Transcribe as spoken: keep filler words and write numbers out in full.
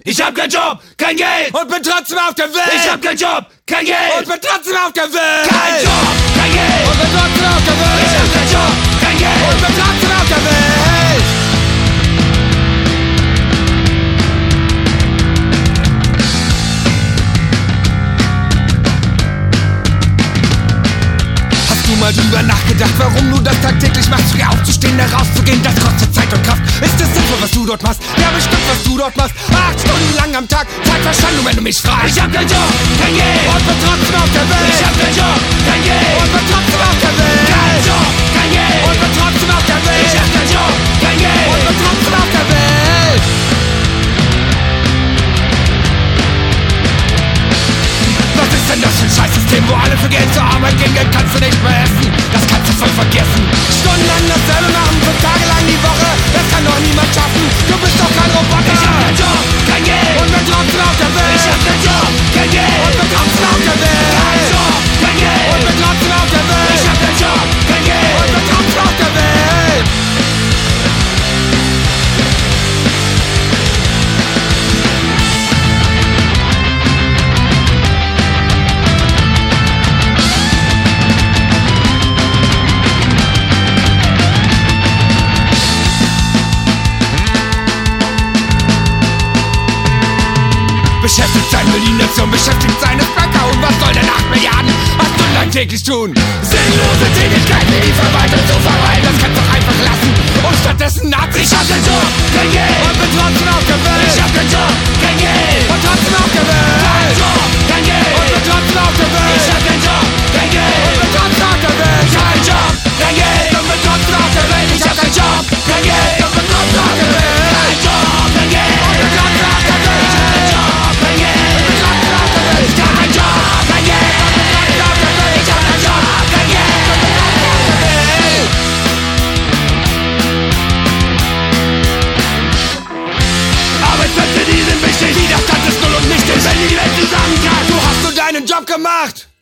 Ich hab keinen Job, kein Geld und bin trotzdem auf der Welt. Ich hab keinen Job, kein Geld und bin trotzdem auf der Welt. Kein Job, kein Geld und bin trotzdem auf der Welt. Ich hab keinen Job, kein Geld und bin trotzdem auf der Welt. Hast du mal drüber nachgedacht, warum du das tagtäglich machst? Früh aufzustehen, da rauszugehen, das kostet Zeit und Kraft. Ist es sinnvoll, was du dort machst? Ja, bestimmt, was du dort machst. Acht Stunden lang am Tag, Zeitverschwendung, wenn du mich fragst. Ich hab keinen Job, kein Geld und bin trotzdem auf der Welt. Ich hab keinen Job, kein Geld und bin trotzdem auf der Welt. Kein Job, kein Geld und bin trotzdem auf der Welt. Ich hab keinen Job, kein Geld und bin trotzdem auf der Welt. Was ist denn das für ein Scheißsystem, wo alle für Geld zur Arbeit gehen? Geld kannst du nicht mehr essen, das kannst du voll vergessen. Stundenlang dasselbe machen, fünf Tage lang die Woche, das kann doch niemand schaffen. Du bist doch kein Roboter. Ich hab keinen Job, kein Geld und bin trotzdem auf der Welt. Ich hab keinen Job, kein Geld und bin trotzdem auf der Welt. Kein Job, kein Geld und bin trotzdem auf der Welt. Ich hab keinen Job, kein Geld und bin trotzdem auf der Welt. Beschäftigt sein will die Nation, beschäftigt sein ist Bäcker. Und was soll denn acht Milliarden acht Stunden lang täglich tun? Sinnlose Tätigkeiten wie die Verwaltung zu verwalten, das kannst du doch einfach lassen und stattdessen Nazis. Ich hab keinen Job, kein Geld und bin trotzdem auf der Welt. Ich hab keinen Job, kein Geld und trotzdem auf der Welt. Kein Job, kein Geld und bin trotzdem auf der Welt. Ich hab keinen Job, kein Geld und bin trotzdem auf der Welt. Ich hab keinen Job, kein Geld und bin trotzdem auf der Welt. Ich hab keinen Job, kein Geld und bin trotzdem auf der Welt. Kein Job, kein Geld und bin trotzdem auf der Welt. Ich hab keinen Job, kein Geld Ich hab keinen Job, kein Geld Ich hab keinen Job, kein Geld Arbeitsplätze, die sind wichtig. Widerstand ist null und nichtig. Wenn die Welt zusammenkracht, so hast du deinen Job gemacht.